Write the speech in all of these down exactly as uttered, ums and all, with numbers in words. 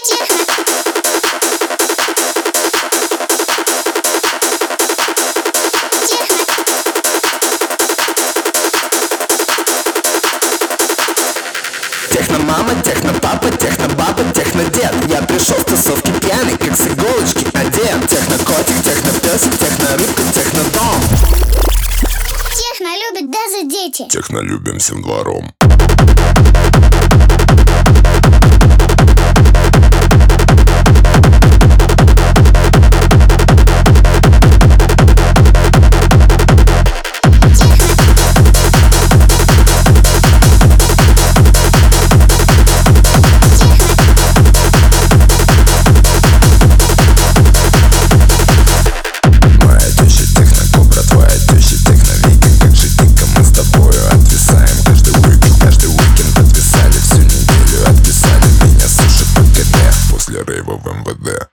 Техно-мама, техно-папа, техно-баба, техно-дед. Я пришел в тусовки пьяный, как с иголочки одет. Техно-котик, техно-песик, техно-рыбка, техно-дом. Техно любят даже дети. Техно любим всем двором. Рейва в эм вэ дэ.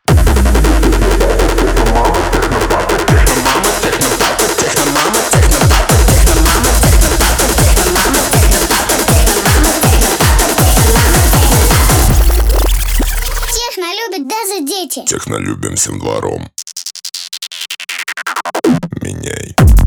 Техно любят даже дети. Техно любим всем двором. Меняй.